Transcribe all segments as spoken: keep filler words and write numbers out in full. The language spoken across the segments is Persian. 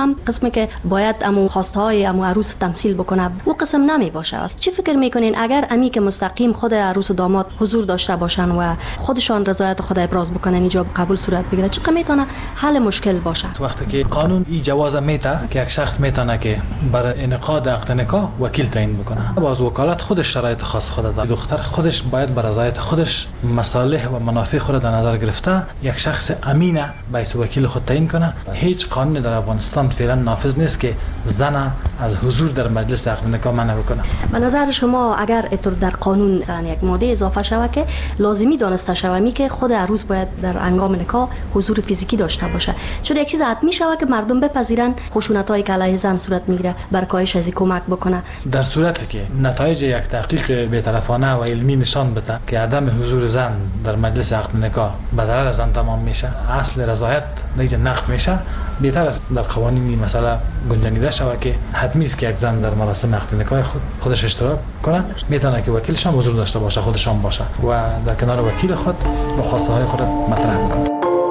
هم قسمی که باید امو خواسته های امو عروس تمثیل بکنه و قسم نمی باشه. چی فکر میکنین اگر امی که مستقیم خود عروس و داماد حضور داشته باشن و خودشان رضایت خود ابراز بکنن ایجاب قبول صورت بگیره، چقدر میتونه حل مشکل باشه؟ وقتی که قانون این جواز میده که یک شخص میتونه که برای انعقاد عقد نکاح وکیل تعیین بکنه، باز وکالت خودش شرایط خاص خود داره. دختر خودش باید بر رضایت خودش مصالح و منافع خود در نظر گرفته یک شخص امینه باید وکیل خود تعیین کنه. هیچ قانونی در افغانستان فعلا نافذ نیست که زن از حضور در مجلس عقد نکاح منع بکنه. به نظر شما اگر اینطور در قانون مثلا یک ماده اضافه شود که لازمی دانسته شود می که خود عروس باید در انجام نکاح حضور فیزیکی داشته باشه، چون یک چیز حتمی شود که مردم بپذیرن خشونت‌هایی که علیه زن صورت میگیره بر کاهش از کمک بکنه. در صورتی که نتایج یک تحقیق بی‌طرفانه و علمی نشان بده که عدم حضور زن در مجلس عقد نکاح به ضرر زن تمام میشه، اصل رضایت دیگه نقض میشه، بهتر است در قوانین مسئله گنجانیده شود که حتمی است که یک زن در مراسم عقد نکاح خود خودش اشتراک کنه، میتونه که وکیلش هم حضور داشته باشه، خودشان باشه و در کنار وکیل خود با خواسته های خود مطرح کنه.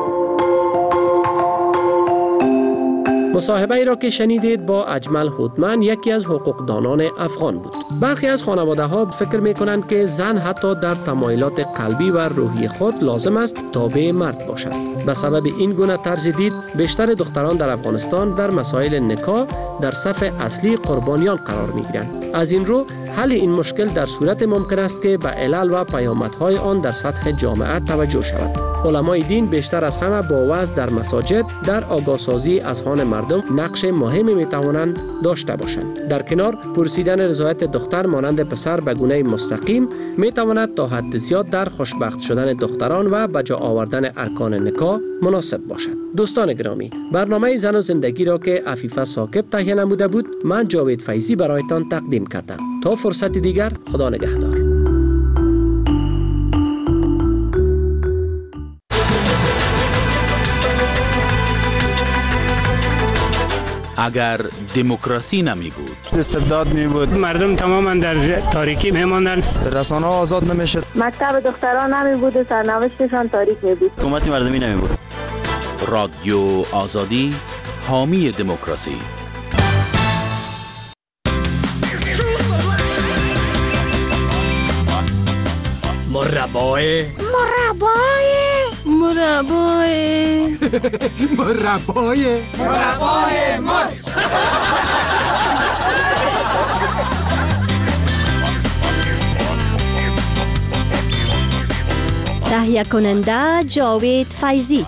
مصاحبه ای را که شنیدید با اجمل هوتمن، یکی از حقوقدانان افغان بود. برخی از خانواده ها فکر می کنند که زن حتی در تمایلات قلبی و روحی خود لازم است تابع مرد باشد. به سبب این گونه طرز دید، بیشتر دختران در افغانستان در مسائل نکاح در صف اصلی قربانیان قرار می گیرند. از این رو حل این مشکل در صورت ممکن است که به علل و پیامدهای آن در سطح جامعه توجه شود. علمای دین بیشتر از همه با وعظ در مساجد در آگاهسازی اذهان مردم نقش مهمی می توانند داشته باشند. در کنار پرسیدن رضایت دختر مانند پسر به گونه مستقیم می تواند تا حد زیاد در خوشبخت شدن دختران و به جا آوردن ارکان نکاح مناسب باشد. دوستان گرامی، برنامه زن و زندگی را که عفیفه ثاقب تهیه نموده بود، من جاوید فیضی برایتان تقدیم کردم. تا فرصت دیگر، خدا نگهدار. اگر دموکراسی نمی بود، استبداد می بود، مردم تماما در تاریکی می ماندن، رسانه ها آزاد نمی شد، مکتب دختران نمی بود و سرنوشتشان تاریک می بود، حکومت مردمی نمی بود. رادیو آزادی، حامی دموکراسی. مربای مربای مربای مربای مربای مرچ. تهیه کننده جاوید فیضی.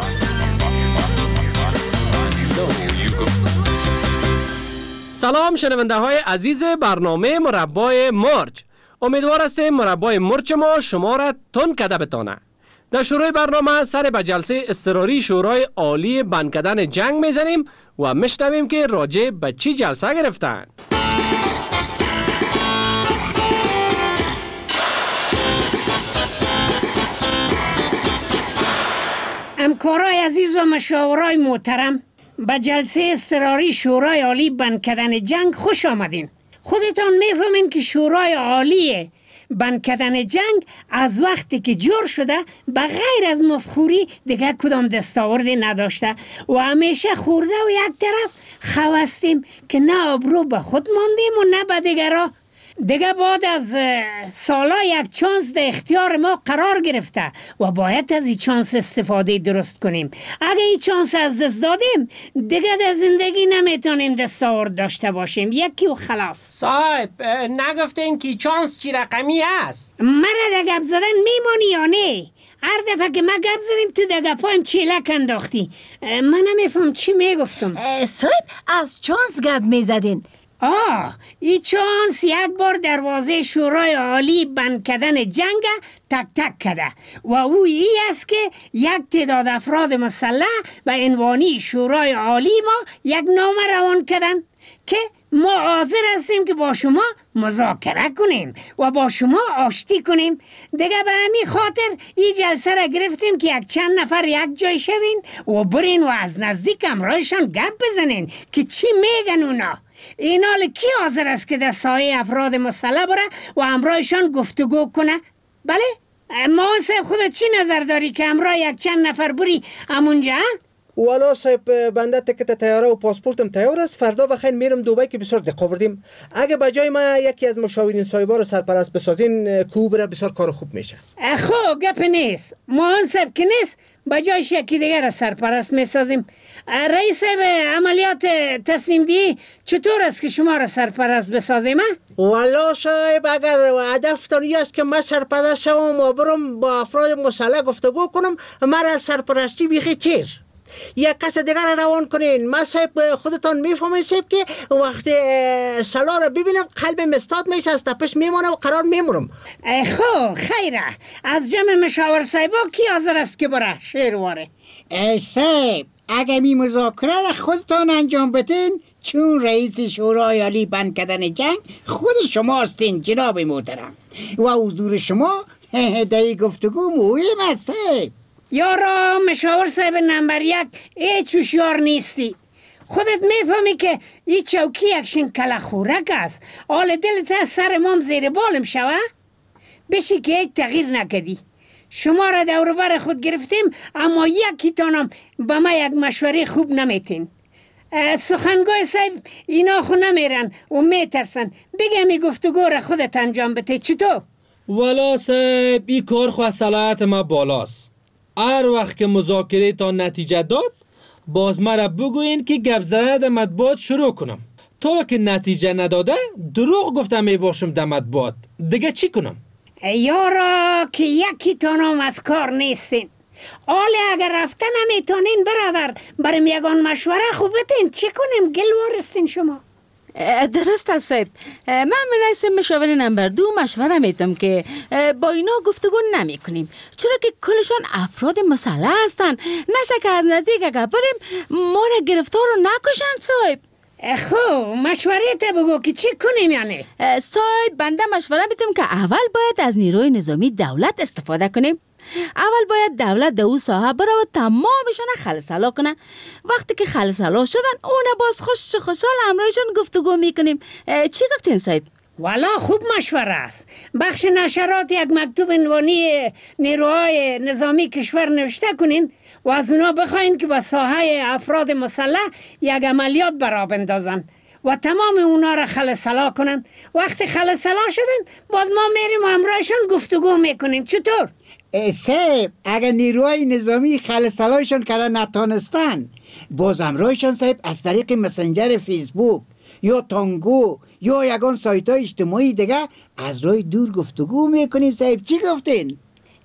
سلام شنونده های عزیز برنامه مربای مرچ. امیدوار هستیم مربای مرچ ما شما را تند کده بتانه. در شروع برنامه سر به جلسه اضطراری شورای عالی بند کردن جنگ میزنیم و میشنویم که راجع به چی جلسه گرفتن. همکارای عزیز و مشاورای محترم، به جلسه اضطراری شورای عالی بند کردن جنگ خوش آمدین. خودتان میفهمین که شورای عالی بند کردن جنگ از وقتی که جور شده به غیر از مفخوری دیگه کدام دستاوردی نداشته و همیشه خورده و یک طرف خواستیم که نه آبرو به خود ماندیم و نه به دیگرها. دیگه بعد از سالا یک چانس در اختیار ما قرار گرفته و باید از این چانس استفاده درست کنیم. اگه این چانس از دست دادیم دیگه در زندگی نمیتونیم دستاورد داشته باشیم، یکی و خلاص. صاحب نگفتین که چانس چی رقمی است؟ مرا در گپ زدن میمانی یا نه؟ هر دفعه که ما گپ زدیم تو در گپایم چیلک انداختی. من نمیفهم چی میگفتم. صاحب از چانس گپ میزدین. آه این چانس یک بار دروازه شورای عالی بند کردن جنگ تک تک کده و او ای است که یک تعداد افراد مسلح و عنوانی شورای عالی ما یک نامه روان کردن که ما حاضر هستیم که با شما مذاکره کنیم و با شما آشتی کنیم. دیگه به همین خاطر این جلسه را گرفتیم که یک چند نفر یک جای شوین و برین و از نزدیک همراهشان گپ بزنین که چی میگن اونا. این حال کی حاضر است که در سایه افراد مسلح بره و همراهشان گفتگو کنه؟ بله؟ ما صاحب خودت چی نظر داری که همراه یک چند نفر بری همونجا؟ والا صاحب بنده تکت تیاره و پاسپورتم تیار است. فردا بخیر میرم دبی که بسیار دقت بردیم. اگه به جای ما یکی از مشاورین صاحبا رو سرپرست بسازین کو بره بسیار کار خوب میشه. خب گپ نیست. ما اون صاحب که نیست به جایش یکی دیگر را سرپرست میسازیم. رئیس عملیات تصمیم دی چطور است که شما را سرپرست بسازیم؟ والا صاحب اگر هدفتان است که من سرپرست شوم و برم با افراد مسلح گفتگو کنم، مرا سرپرستی بیخی چیز یک کس دیگر را روان کنین. من صاحب خودتان میفهمین صاحب که وقتی سلا را ببینم قلب مستاد میشه، از تپش میمانه و قرار میمونم. خب خیره. از جمع مشاور صاحبا کی حاضر است که بره شیرواره؟ صاحب اگه می مذاکره را خودتان انجام بدین، چون رئیس شورای عالی بند کردن جنگ خود شما هستین جناب محترم و حضور شما در گفتگو مهم است. یارا مشاور صاحب نمبر یک هیچ هوشیار نیستی. خودت میفهمی که این چوکی یکشن کله خورک است. حال دلت از سر مام زیر بالم شوه؟ بشی که هیچ تغییر نکدی. شما را دور بر خود گرفتیم اما یکی تانم به ما یک مشوره خوب نمیتین. سخنگوی صاحب اینا خو نمیرن و میترسن. بگم این گفتگو را خودت انجام بده. چطور؟ والا صاحب این کار خو از صلاحیت ما بالاست. هر وقت که مذاکره تا نتیجه داد باز مرا بگوین که گپ زدن در مطبوعات شروع کنم. تا که نتیجه نداده دروغ گفتم می باشم در مطبوعات. دیگه چی کنم؟ یارا که یکی تانم از کار نیستین. حالا اگر رفته نمیتونین برادر برم یگان مشوره خوب بتین چی کنیم؟ گل وارستین شما. درست است صاحب. من مناسب مشاور نمبر دو مشوره میتم که با اینا گفتگو نمی کنیم، چرا که کلشان افراد مسلح هستن. نشه که از نزدیک اگر بریم ما را گرفتار رو نکشن صاحب. خب مشوره تا بگو که چی کنیم یعنی؟ صاحب بنده مشوره میتم که اول باید از نیروی نظامی دولت استفاده کنیم. اول باید دولت در او ساحه برای تمامشان خلصلا کنه. وقتی که خلصلا شدن اون باز خوش خوشحال همراهشان گفتگو میکنیم. چی گفتین صاحب؟ والا خوب مشوره است. بخش نشرات یک مکتوب عنوانی نیروهای نظامی کشور نوشته کنین و از اونا بخواین که با ساحه افراد مسلح یک عملیات برا بندازن و تمام اونا را خلصلا کنن. وقتی خلصلا شدن باز ما میریم و همراهشان گفتگو میکنیم. چطور؟ صاحب اگر نیروهای نظامی خلصلایشان کردن نتانستن باز همراهشان صاحب از طریق مسنجر فیسبوک یا تانگو یا یگان سایت های اجتماعی دیگه از راه دور گفتگو میکنیم. صاحب چی گفتین؟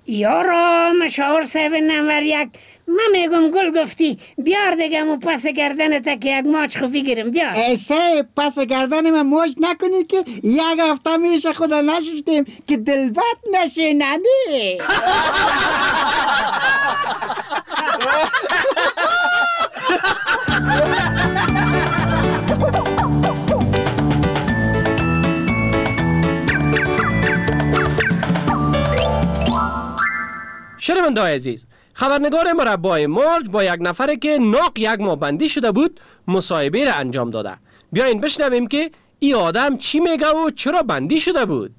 یارا مشاور صاحب نمبر یک من میگم گل گفتی. بیار دیگه مو پس گردنت که یک ماچ خوبی گیرم. بیار صاحب پس گردن من ماچ نکنید که یک هفته میشه خدا نشوشتیم که دلبت نشه. ننی شنونده‌های عزیز، خبرنگار مربع مرج با یک نفر که ناق یک ماه بندی شده بود مصاحبه را انجام داده. بیاین بشنویم که این آدم چی میگه و چرا بندی شده بود.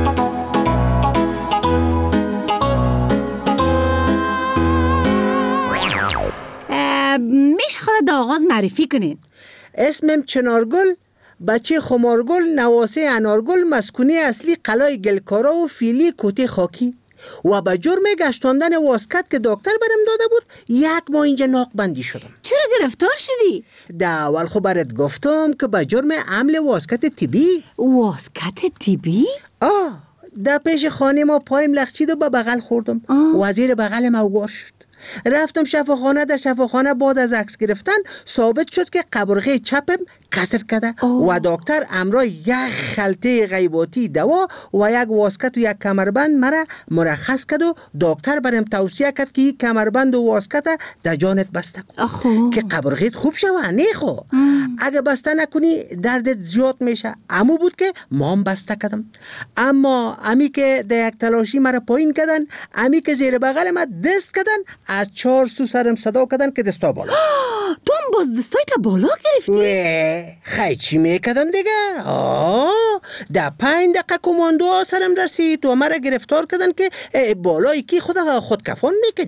میشه خودت آغاز معرفی کنین؟ اسمم چنارگل، بچه خمارگل، نواسه انارگل، مسکونی اصلی قلعه گلکارا و فیلی کوته خاکی و به جرم گشتاندن واسکت که دکتر برم داده بود یک ماه اینجا ناق بندی شدم. چرا گرفتار شدی؟ ده اول خب برات گفتم که به جرم عمل واسکت تیبی. واسکت تیبی؟ آه ده پیش خانه ما پایم لخچید و به بغل خوردم. وزیر بغلم اوگار شد. رفتم شفاخانه. در شفاخانه بعد از عکس گرفتن ثابت شد که قبرغه چپم کسر کرده و دکتر امرای یک خلطه غیباتی دوا و یک واسکت و یک کمربند مرا مرخص کرد و دکتر برم توصیه کرد که یک کمربند و واسکت در جانت بسته کن که قبرغیت خوب شوه. نه خو اگه بسته نکنی دردت زیاد میشه. امو بود که مام بسته کردم. اما امی که در یک تلاشی مرا پایین کردن، امی که زیر بغل ما دست کردن، از چهار سو سرم صدا کردن که دستا بالا. تو هم باز دستای تا بالا گرفتی؟ خیلی چی میکردم دیگه؟ آه در پنج دقیقه کماندو سرم رسید و مرا گرفتار کردن که بالایی کی خود خود کفان میکردی.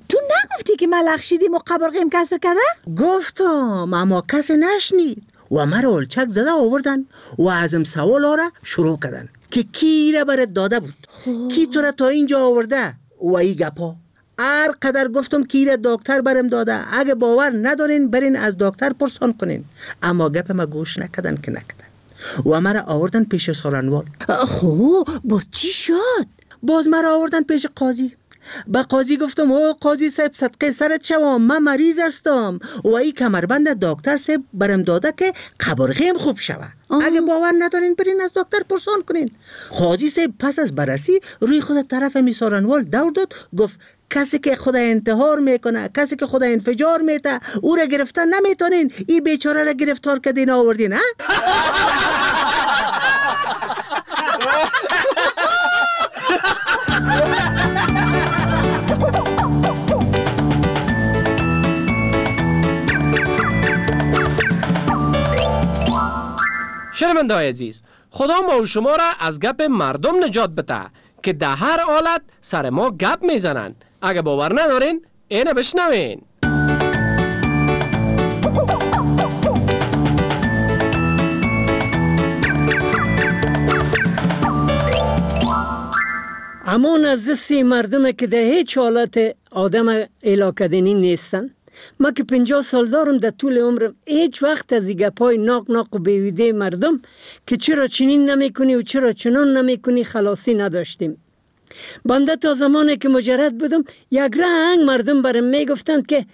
تو نگفتی که من لخشیدیم و قبرغیم کسر کرده؟ گفتم اما کسی نشنید و مرا اولچک زده آوردن و ازم سوال ها را شروع کردن که کی را برات داده بود، خوب. کی تو را تا اینجا آورده و ای گپا. هر قدر گفتم کی را دکتر برم داده، اگه باور ندارین برین از دکتر پرسان کنین، اما گپ ما گوش نکردن که نکردن و مرا آوردن پیش سارنوال. خوب باز چی شد؟ باز مرا آوردن پیش قاضی. با قاضی گفتم او قاضی صاحب صدقه سرت شوم، من مریض هستم و ای کمربند دکتر صاحب برم داده که قبرغیم خوب شوه. اگه باور ندارین برین از دکتر پرسان کنین. قاضی صاحب پس از بررسی روی خود طرف میسارنوال دور داد، گفت کسی که خدا انتحار میکنه، کسی که خدا انفجار میته، او را گرفتن نمیتونین، این بیچاره را گرفتار کردین آوردین. ها شنونده‌های عزیز، خدا ما و شما را از گپ مردم نجات بده که در هر حالت سر ما گپ میزنن. اگه باور ندارین اینه بشنوین. اما نزدستی مردم که در هیچ حالت آدم علاقدنی نیستن. ما که پنجاه سال دارم در طول عمرم هیچ وقت از این گپای ناق ناق و بیهوده مردم که چرا چنین نمی کنی و چرا چنان نمی کنی خلاصی نداشتیم. بنده تا زمانی که مجرد بودم یک رنگ مردم برم می گفتند که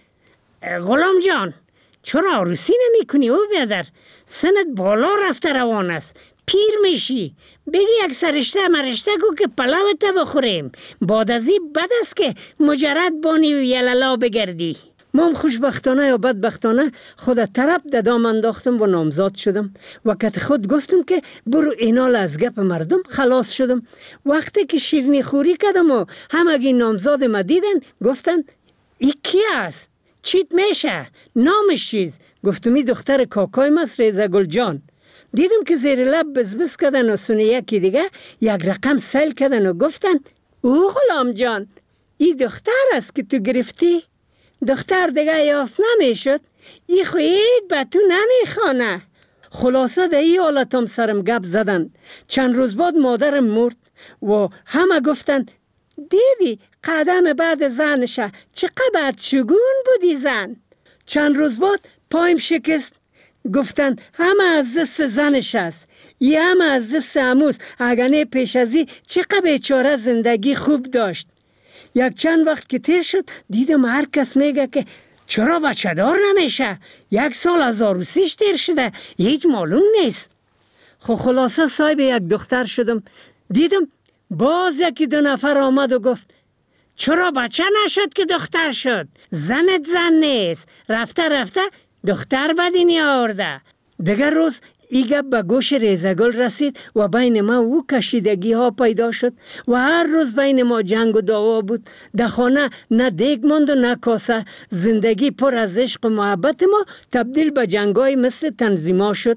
غلام جان چرا عروسی نمی کنی او بیادر، سنت بالا رفته روان است، پیر میشی، بگی یک سرشته مرشته کو که پلاوت بخوریم، بعد از این بد است که مجرد بانی و یللا بگردی. من خوشبختانه یا بدبختانه خود طرف ددام انداختم و نامزاد شدم و کت خود گفتم که برو اینال از گپ مردم خلاص شدم. وقتی که شیرنی خوری کردم و همگی نامزاد ما دیدن گفتن ای کی است؟ چیت میشه؟ نامش چیز؟ گفتم ای دختر کاکای ماست ریزه گل جان. دیدم که زیر لب بزبز کردن و سونه یکی دیگه یک رقم سیل کردن و گفتن او غلام جان ای دختر است که تو گرفتی؟ دختر دیگه یافت نمیشد، ای خوید به تو نمیخوانه. خلاصه در ای حالتم سرم گپ زدن. چند روز بعد مادرم مرد و همه گفتن دیدی قدم بعد زنشه چقدر شگون بودی زن. چند روز بعد پایم شکست، گفتن همه از دست زنش است، ای همه از دست عموست، اگرنه پیش ازی چقدر بیچاره زندگی خوب داشت. یک چند وقت که تیر شد دیدم هر کس میگه که چرا بچه دار نمیشه، یک سال از عروسیش تیر شده هیچ معلوم نیست. خب خلاصه صاحب یک دختر شدم. دیدم باز یکی دو نفر آمد و گفت چرا بچه نشد که دختر شد، زنت زن نیست، رفته رفته دختر بدینی آورده. دیگر روز ای گپ به گوش ریزگل رسید و بین ما او کشیدگی ها پیدا شد و هر روز بین ما جنگ و دعوا بود. در خانه نه دیگ ماند و نه کاسه. زندگی پر از عشق و محبت ما تبدیل به جنگای مثل تنظیما شد.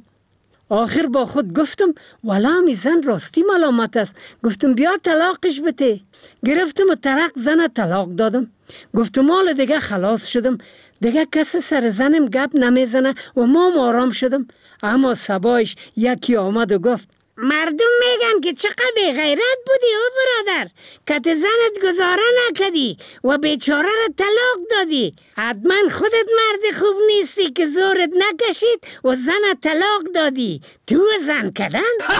آخر با خود گفتم والا می زن راستی ملامت است. گفتم بیا طلاقش بده. گرفتم و ترق زن طلاق دادم. گفتم حال دیگه خلاص شدم، دیگه کسی سر زنم گپ نمیزنه و ما آرام شدم. اما صبایش یکی آمد و گفت مردم میگن که چقدر بی غیرت بودی او برادر، کت زنت گزاره نکدی و بیچاره را طلاق دادی. حتما خودت مرد خوب نیستی که زورت نکشید و زنت طلاق دادی. تو زن کدن؟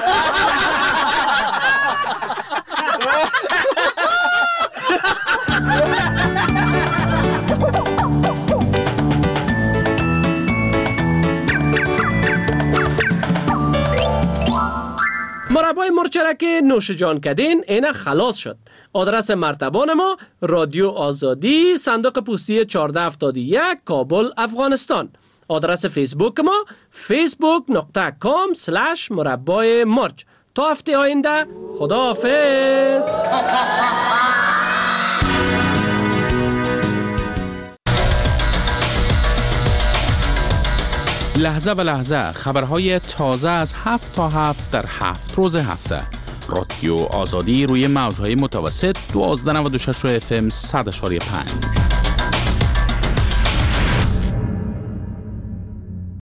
مربای مرچرک نوش جان کدین اینه خلاص شد. آدرس مرتبان ما رادیو آزادی، صندوق پستی چهارده هفتاد و یک، کابل، افغانستان. آدرس فیسبوک ما فیسبوک نقطه کام سلش مربای مرچ. تا هفته آینده خداحافظ. لحظه به لحظه خبرهای تازه از هفت تا هفت در هفت روز هفته. رادیو آزادی روی موجهای متوسط دوازده و نود و شش اف ام صد و پنج.